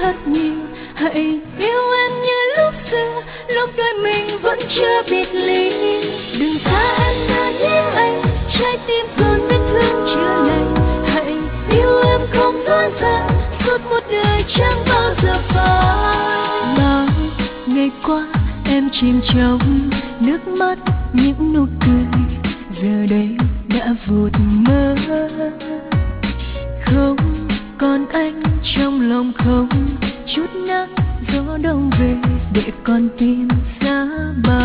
rất nhiều. Hãy yêu em như lúc xưa, lúc đôi mình vẫn chưa biệt ly. Đừng xa em nữa nhé anh, trái tim còn vết thương chưa lành. Hãy yêu em không thoát ra, suốt một đời chẳng bao giờ phai. Bao ngày qua em chìm trong nước mắt những nụ cười, giờ đây đã vụt mơ. Không còn anh trong lòng, không chút nắng gió đông về, để con tim xa bờ.